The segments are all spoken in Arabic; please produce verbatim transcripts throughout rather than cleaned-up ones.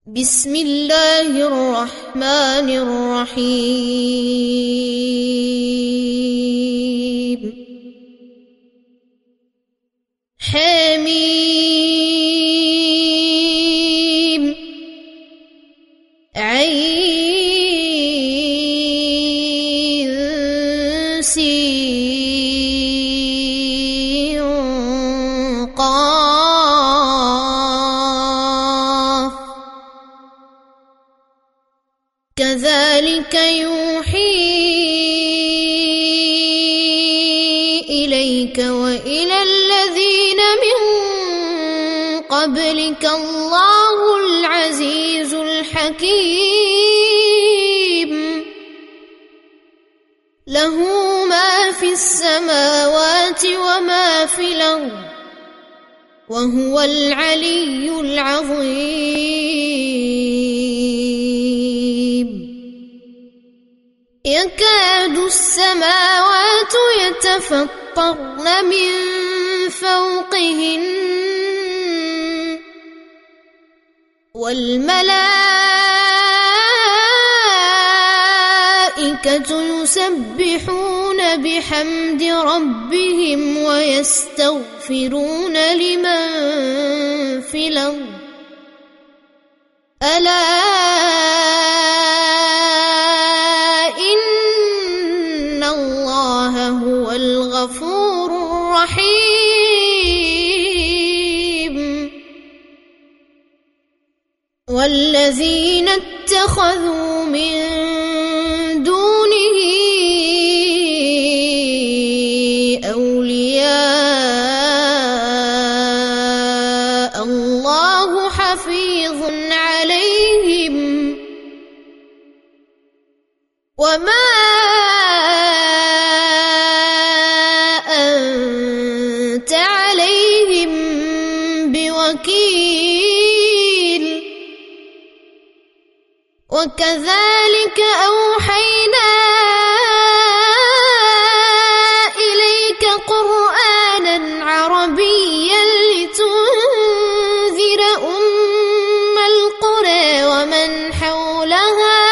بسم الله الرحمن الرحيم حميم عين سين قاف كذلك يوحي إليك وإلى الذين من قبلك الله العزيز الحكيم له ما في السماوات وما في الأرض وهو العلي العظيم يكاد السماوات يتفطرن من فوقهن والملائكة يسبحون بحمد ربهم ويستغفرون لمن في الأرض ألا إن الله هو الغفور الرحيم والذين اتخذوا من دونه أولياء الله حفيظ عليهم وما أنت عليهم بوكيل وكذلك أوحينا إليك قرآنا عربيا لتنذر أم القرى ومن حولها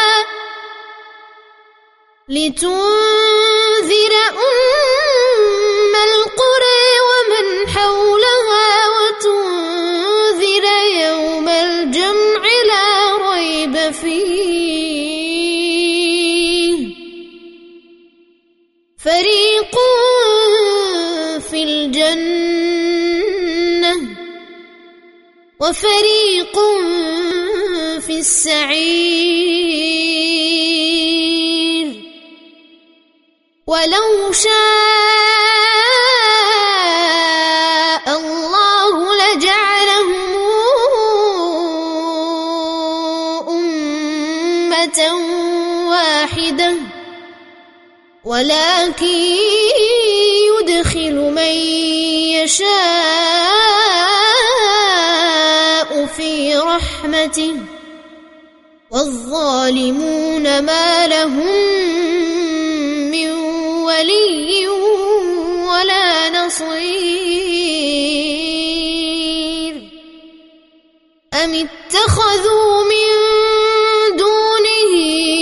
لتنذر أم القرى ومن حولها وتنذر يوم الجمع لا ريب فيه فريق في الجنة وفريق في السعير ولو شاء الله لجعلهم أمة واحدة ولكن يدخل من يشاء في رحمته والظالمون ما لهم من ولي ولا نصير أم اتخذوا من دونه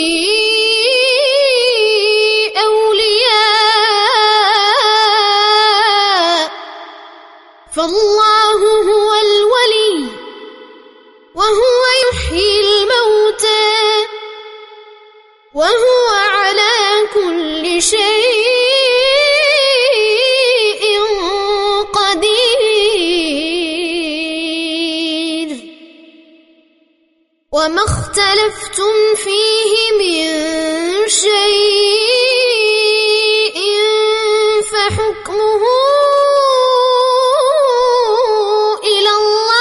أولياء فالله هو الولي وهو يحيي الموتى وهو على كل شيء قدير وما اختلفتم فيه من شيء فحكمه إلى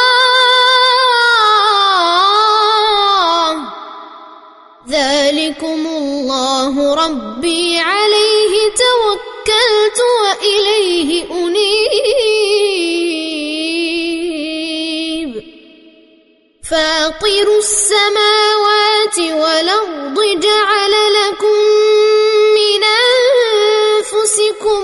الله ذلكم الله ربي عليه توكلت وإليه أنيب فاطر السماوات والأرض جعل لكم من أنفسكم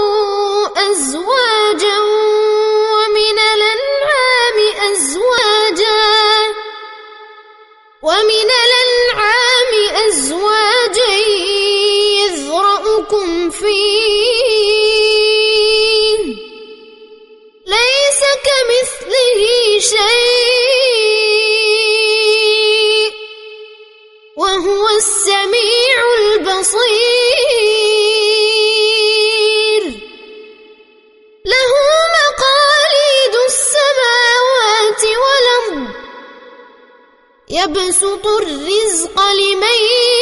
أزواجا ومن الأنعام أزواجا ومن الأنعام أزواجا يذرأكم فيه ليس كمثله شيء وهو السميع البصير له مقاليد السماوات والأرض يبسط الرزق لمن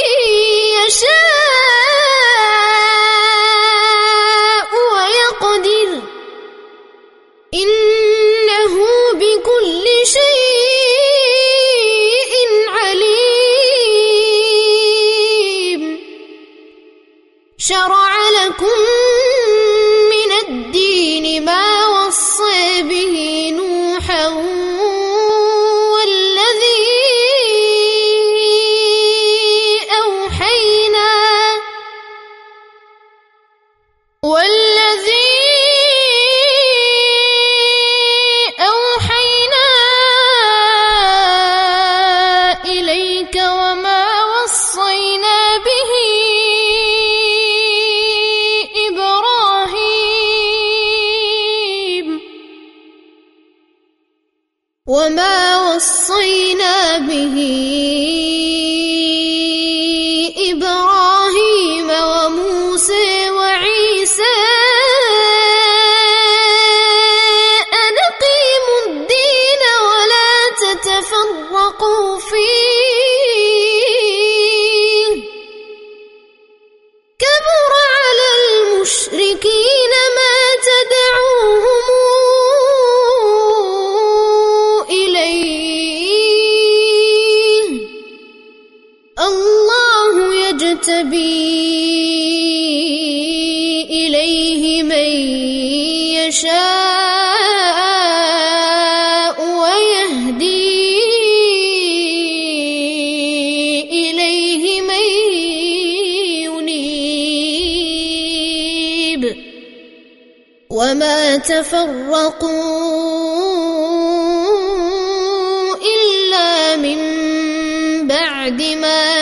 يشاء ويقدر إنه بكل شيء عليم شرع لكم من الدين ما وصى به نوحا والذي أوحينا إليك وما وصينا به إبراهيم وما وصينا به إبراهيم وموسى أن أقيموا الدين ولا تتفرقوا فيه كبر على المشركين ما تدعوهم إليه الله يجتبي إليه من يشاء ويهدي إليه من ينيب وما تفرقوا إلا من بعد ما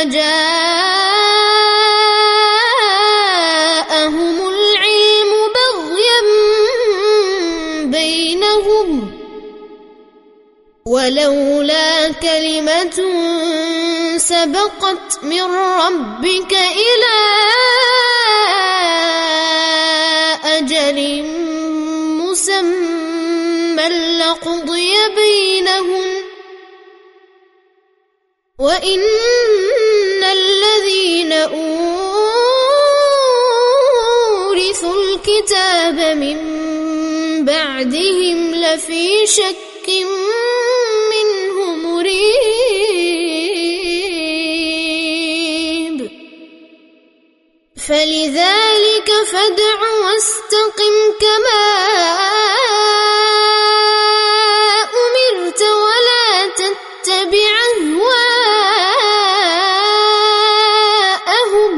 جاءهم العلم بغيا بينهم ولولا كلمة سبقت من ربك إلى أجل مسمى لقضي بينهم وإن الذين أورثوا الكتاب من بعدهم لفي شك منه مريب فلذلك فادع واستقم كما أمرت ولا تتبع أهواءهم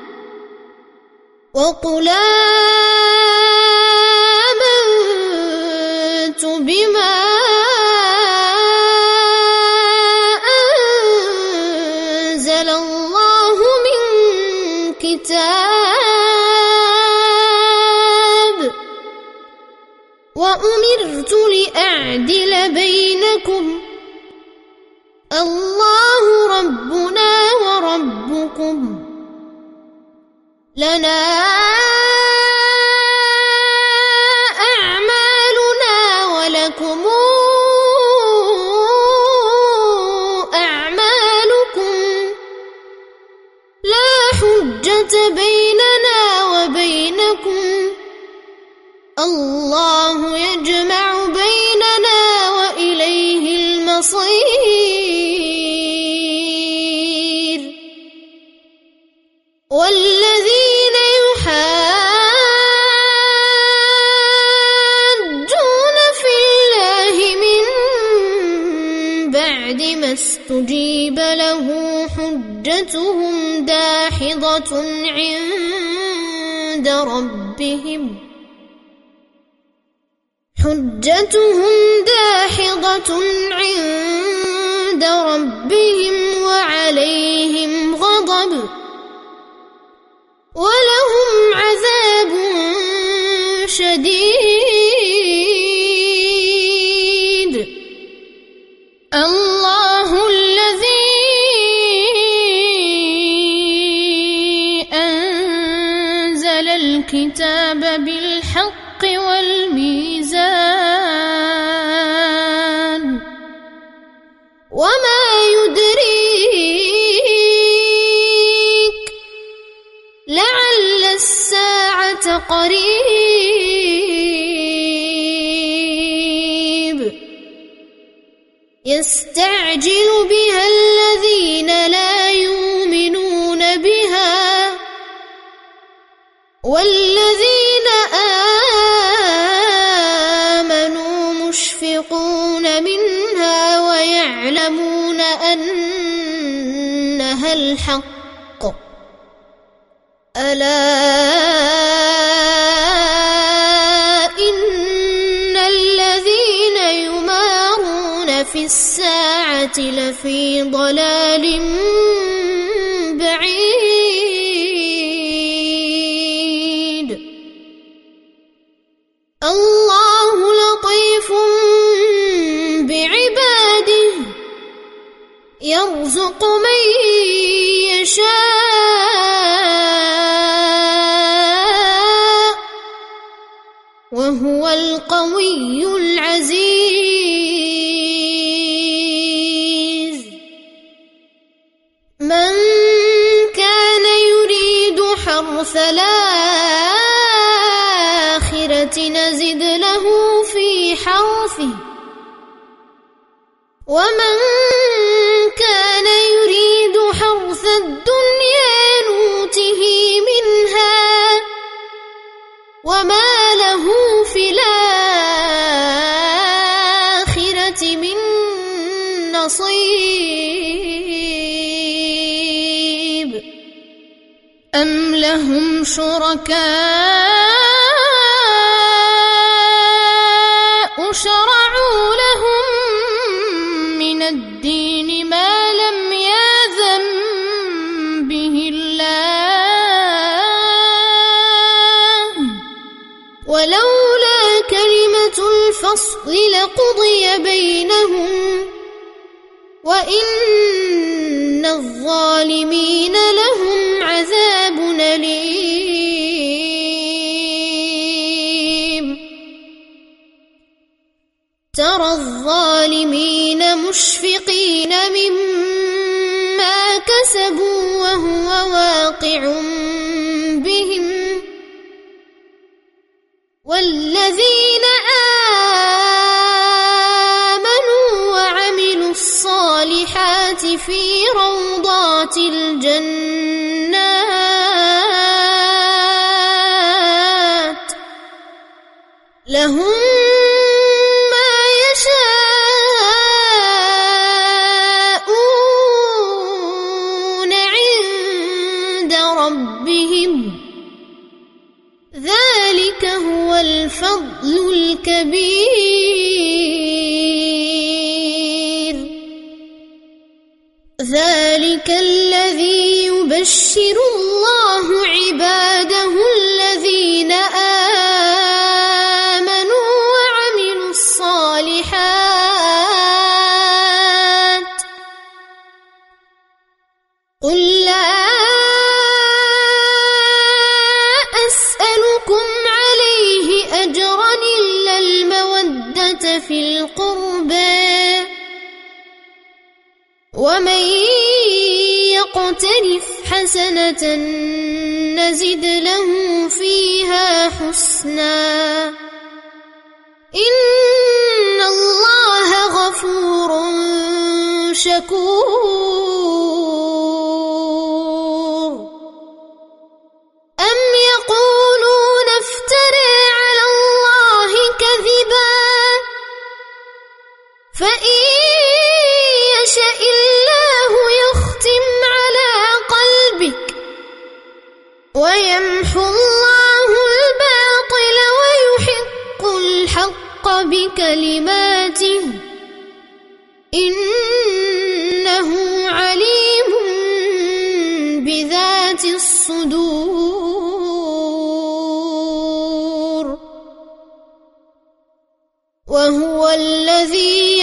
وقل آمنت بما أنزل الله من كتاب وأمرت لأعدل بينكم الله ربنا وربكم لنا أعمالنا ولكم أعمالكم لا حجة بيننا وبينكم الله يجمع بيننا وإليه المصير والذين يحاجون في الله من بعد ما استجيب له حجتهم داحضة عند ربهم حجتهم داحضة عند عند ربهم وعليهم غضب ولهم عذاب شديد. الله الذي أنزل الكتاب بالحق والميزان وما يدريك لعل الساعة قريب يستعجل بها الذين لا يؤمنون بها والذين آمنوا مشفقون منها ويعلمون أنها الحق. ألا إن الذين يمارون في الساعة لفي ضلال بعيد. الله لطيف بعباده يرزق من يشاء وهو القوي العزيز. من كان يريد حرث الآخرة نزد له في حرثه ومن كان يريد حرث الدنيا نوته منها وما له في الآخرة من نصيب. أم لهم شركاء شرعوا لهم من الدين ما لم يأذن به الله ولولا كلمة الفصل لقضي بينهم وإن الظالمين لهم عذاب أليم. ترى الظالمين مشفقين مما كسبوا وهو واقع بهم والذين آمنوا وعملوا الصالحات في روضات الجنات لهم ما يشاءون عند ربهم ذلك هو الفضل الكبير. ذلك الذي يبشر الله عباده الذين آمنوا وعملوا الصالحات. قل لا أسألكم عليه أجرا إلا المودة في القربى ومن يقترف حسنة نزد له فيها حسنا إن الله غفور شكور. أم يقولون افترى على الله كذبا فإن يشأ الله يختم على قلبك ويمحو الله الباطل ويحق الحق بكلماته إن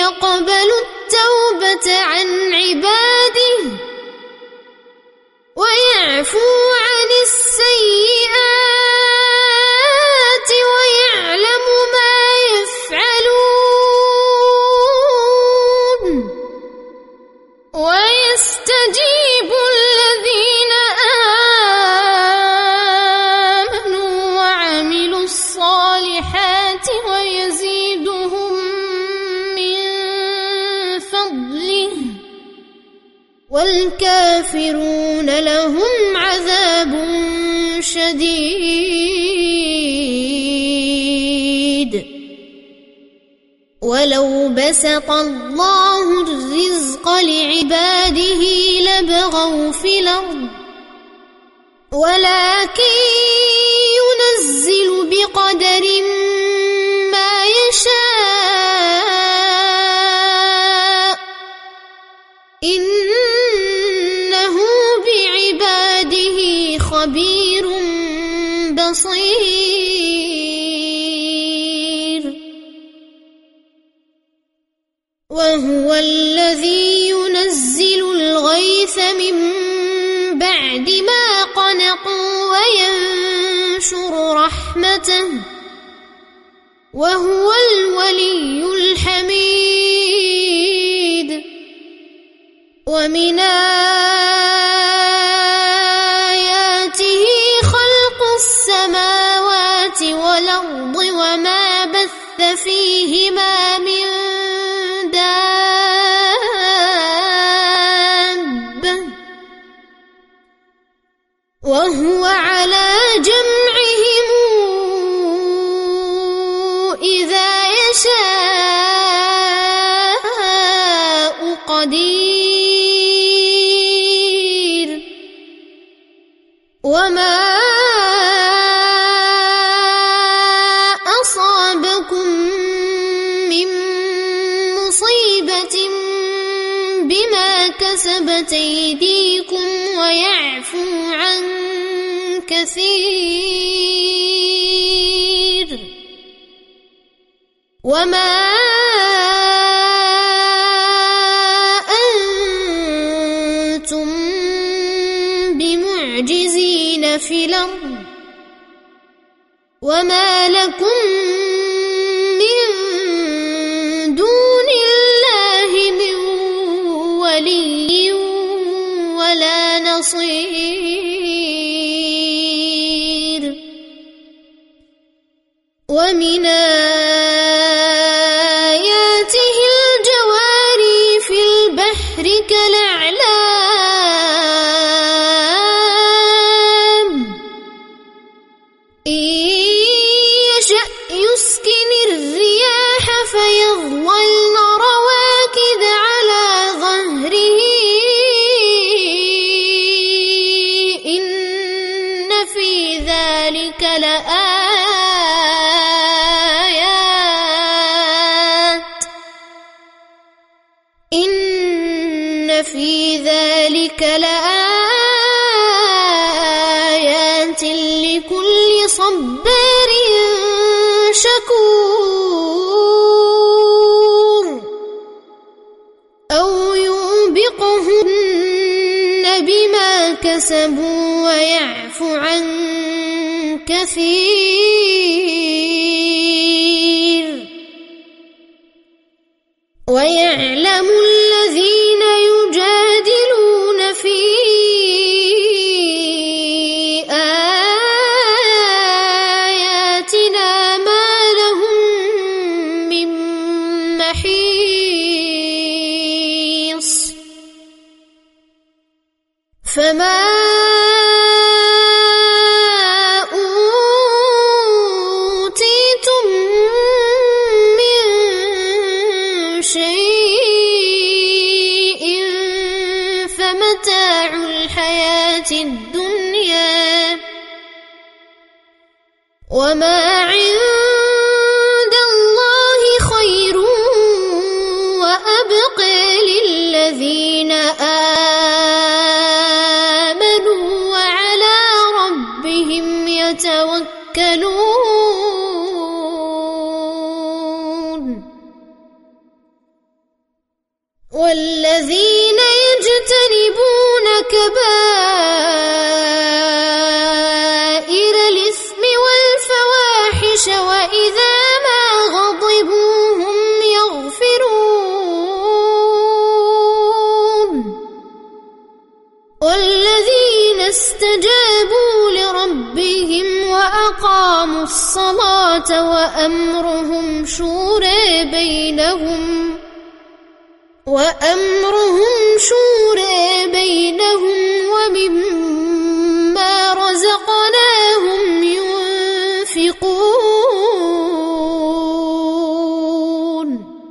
يقبل التوبة عن عباده ويعفو عن السيئات ويعلم ما يفعلون ويستجيب الذين آمنوا وعملوا الصالحات ويزيدهم من فضله والكافرون لهم عذاب شديد ولو بسط الله الرزق لعباده لبغوا في الأرض ولكن ينزل بقدر ما يشاء إنه بعباده خبير بصير وهو الذي ينزل الغيث من بعد ما قنطوا وينشر رحمته وهو الولي الحميد ومن آياته خلق السماوات والأرض وما بث فيهما من دابة وهو على جمعهم إذا يشاء قدير وما أصابكم من مصيبة بما كسبت أيديكم ويعفو عن كثير وما أنتم بمعجزين في الأرض وما لكم من دون الله من ولي ولا نصير ومن آياته الجواري في البحر كالأعلام إن يشأ يسكن الرياح فيظللن رواكد على ظهره إن في ذلك لآيات إن في ذلك لآيات لكل صبار شكور أو يوبقهن بما كسبوا ويعفو عن كثير ويعلم الذين يجادلون في آياتنا ما لهم من محيص فما أوتيتم من شيء فمتاع الحياة الدنيا وما عند الله خير وأبقى للذين آمنوا وعلى ربهم يتوكلون والذين يجتنبون كبائر الإثم والفواحش وإذا ما غضبوا هم يغفرون والذين استجابوا لربهم وأقاموا الصلاة وأمرهم شورى بينهم وأمرهم شورى بينهم ومما رزقناهم ينفقون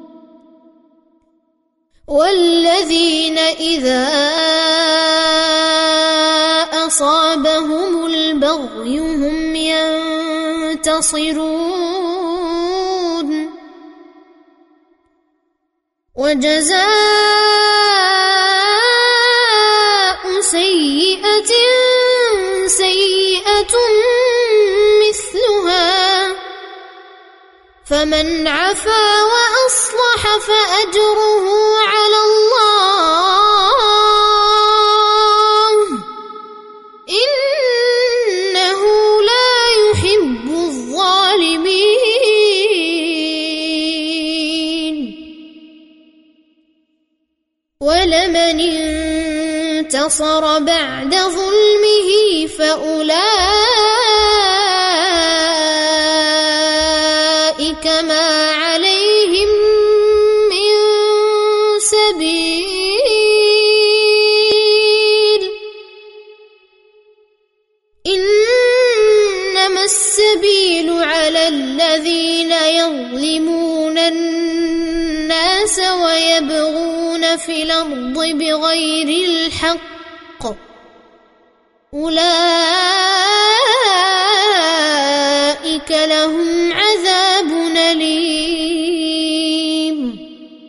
والذين إذا أصابهم البغي هم ينتصرون وجزاء سيئة سيئة مثلها فمن عفا وأصلح فأجره على الله إنه لا يحب الظالمين ولمن انتصر بعد ظلمه فأولئك ما عليهم من سبيل إنما السبيل على الذين يظلمون الناس ويبغون في الأرض بغير الحق أولئك لهم عذاب أليم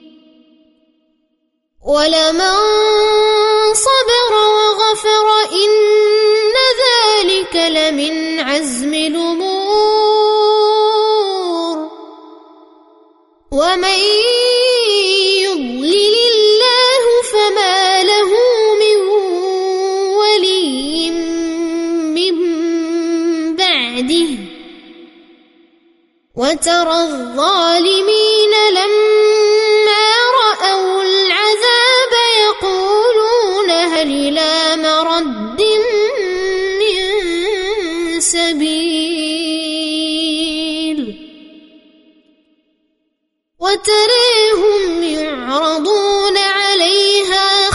ولمن صبر وغفر إن ذلك لمن عزم الأمور ومن يضلل الله فما له من ولي من بعده وترى الظالمين لما رأوا العذاب يقولون هل إلى مرد من سبيل وتريهم يعرضون عليها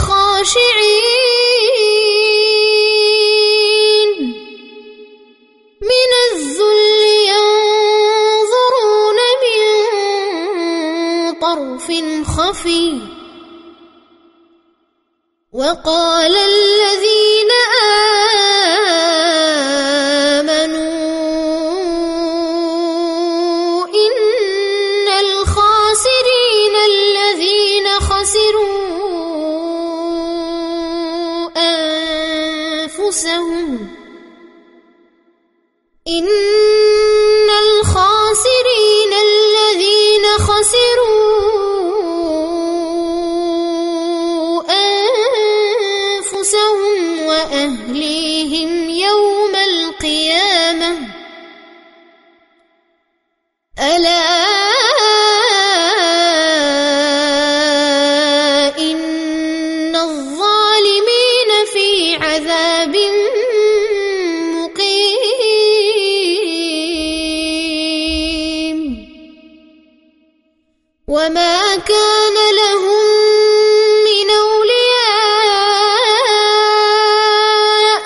خاشعين من الذل ينظرون من طرف خفي وقال الذين آمنوا إن الخاسرين الذين خسروا أنفسهم إن الخاسرين الذين خسروا أنفسهم وأهليهم يوم القيامة ألا إن الظالمين في عذاب مقيم وما كان لهم من أولياء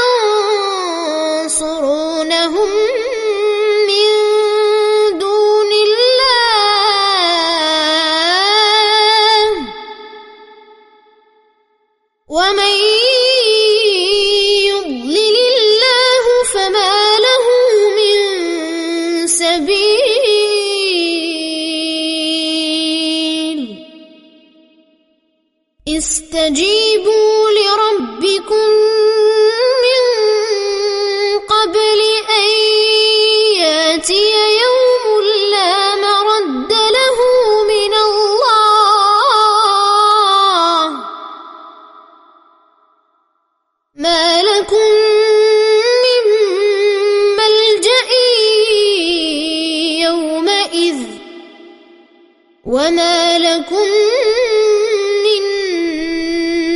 ينصرونهم من دون الله ومن يضلل الله فما له من سبيل استجيبوا لربكم من قبل أن يأتي يوم لا مرد له من الله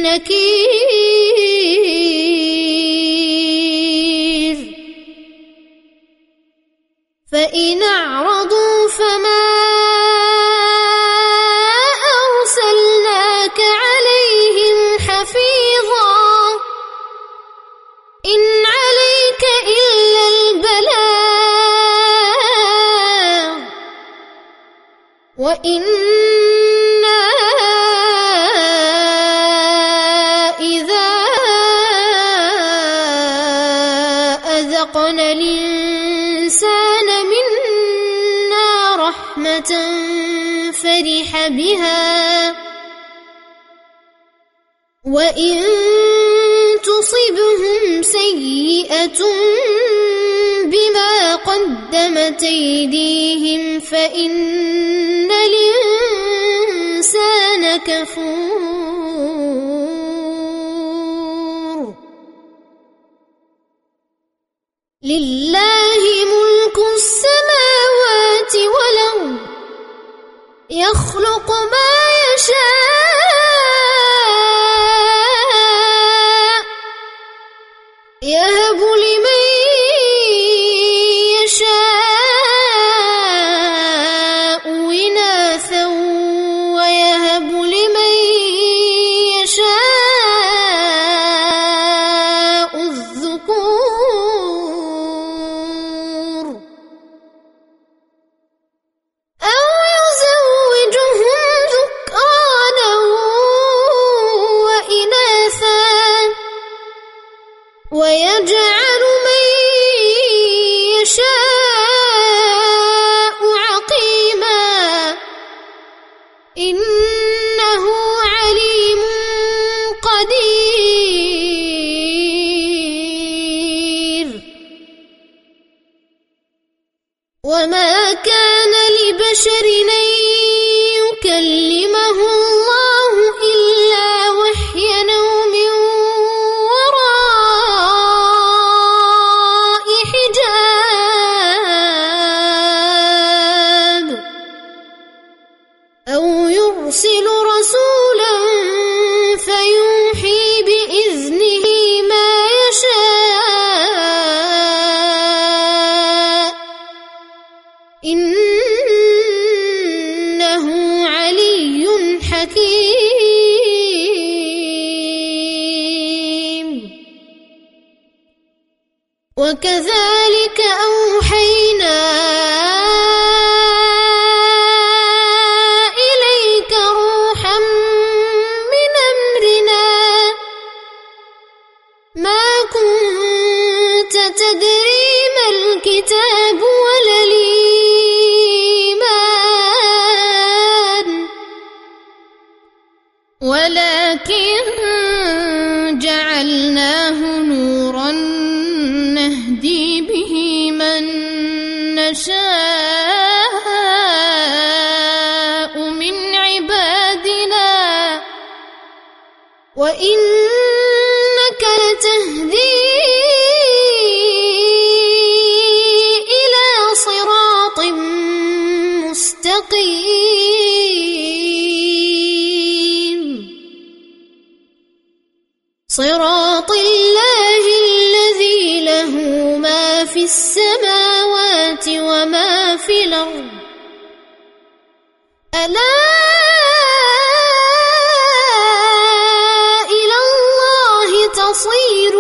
نكير فإن أعرضوا فما أرسلناك عليهم حفيظا إن عليك إلا البلاغ وإنا إذا أذقنا الإنسان منا رحمة فرح بها وإن تصبهم سيئة بما قدمت أيديهم فإن الإنسان كفور لله ملك السماوات والأرض يخلق ما يشاء يهب لمن يشاء إناثا ويهب لمن يشاء الذكور أو يزوجهم ذكرانا وإناثا ويجعل من يشاء عقيما إنه عليم قدير وما كان لبشر أن يكلمه الله إلا وحيا أو من وراء حجاب أو يرسل رسولا فيوحي بإذنه ما يشاء إنه علي حكيم وكذلك أوحينا إليك روحا من أمرنا ما كنت تدري ما الكتاب ولا الإيمان ولكن جعلناه نورا نهدي به من نشاء من عبادنا وإنك لتهدي إلى صراط مستقيم صراط الله الذي له ما في السماوات وما في الأرض ألا إلى الله تصير